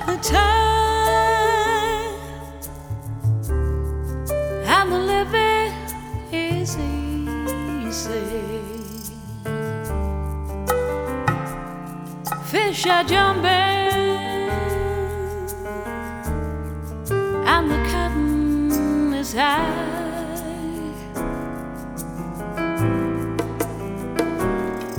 the time, and the living is easy. Fish are jumping, and the cotton is high.